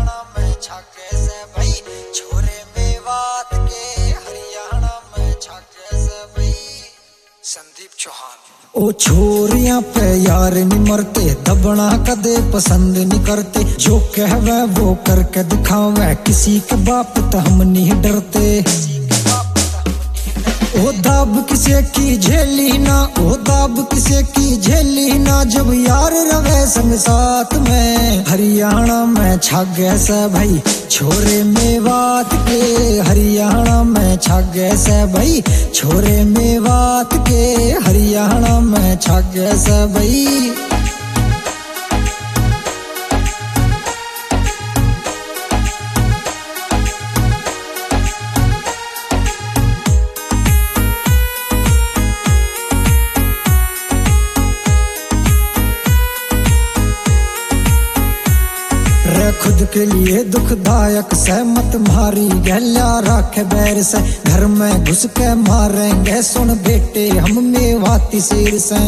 हरियाणा में छाके से भाई छोरे मेवात के, हरियाणा में छाके से भाई। संदीप चौहान। ओ छोरियां पे यार नहीं मरते, दबना कदे पसंद नहीं करते, जो कहवे वो करके दिखावे, किसी के बाप तो हम नहीं डरते। ओ दाब किसे की झेली ना, ओ दाब किसे की झेली ना, जब यार रवे संग साथ में। हरियाणा में छागे से भाई छोरे मेवात के, हरियाणा में छागे से भाई छोरे मेवात के, हरियाणा में छागे से भाई। खुद के लिए दुखदायक सहमत मारी गहला राखे बैर से, घर में घुस के मारेंगे सुन बेटे हम मेवाती शेर से।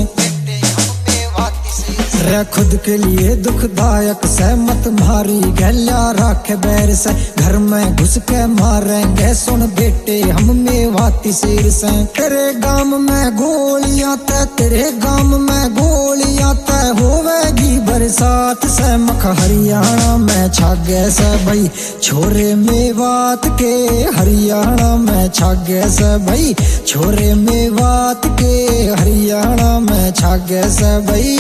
रे खुद के लिए दुखदायक सहमत मारी गहला राखे बैर से, घर में घुस के मारेंगे सुन बेटे हम मेवाती शेर से। तेरे गांव में गोलियां तय, तेरे गांव में गोलियां तय होवेगी बरसात से। मख हरियाणा में छागे से भाई छोरे मेवात के, हरियाणा में छागे से भाई छोरे मेवात के, हरियाणा में छागे से भाई।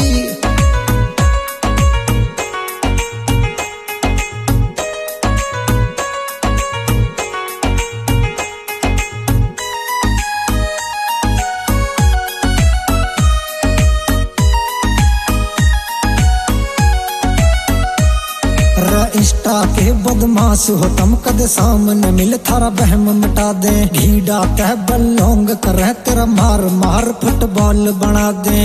इंस्टा के बदमाश हो तुम कद सामने मिल, थारा बहम मिटा दे, घीडा कह बल्लोंग करे तेरा मार मार फुटबॉल बना दे।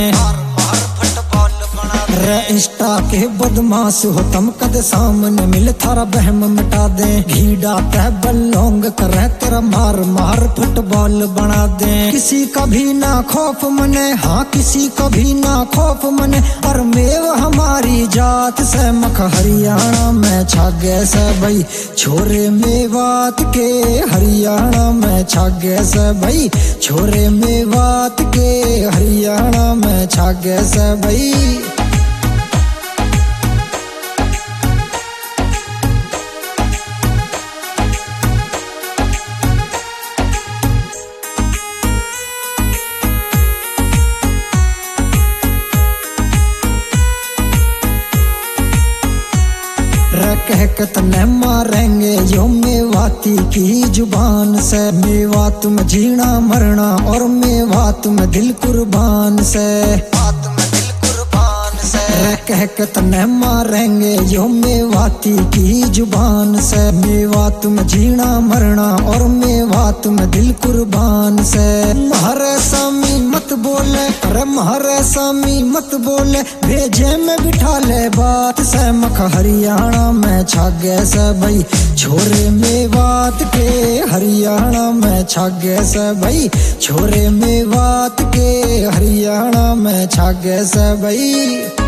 रे इंस्टा के बदमाश हो तुम कद सामने मिल, थारा बहम मिटा दे, घीडा कह बल्लोंग करे तेरा मार मार फुटबॉल बना दे। किसी का भी ना खौफ मने, हाँ किसी का भी ना खौफ मने, और मेव हमारी जात से। मख हरियाणा में छागे से भाई छोरे मेवात के, हरियाणा में छागे से भाई छोरे मेवात के, हरियाणा में छागे से भाई। कह के तने मारेंगे यो मेवाती की जुबान से, मेवात में जीना मरना और मेवात में दिल कुर्बान से। कह के तने मारेंगे यो मेवाती की जुबान से, मेवात में जीना मरना और मेवात में दिल कुर्बान से। म्हारे सामी मत बोले, अरे म्हारे सामी मत बोले, भेजे में बिठा ले बात से। मख हरियाणा में छागे से भाई छोरे मेवात के, हरियाणा में छागे से भाई छोरे मेवात के, हरियाणा में छागे से भाई।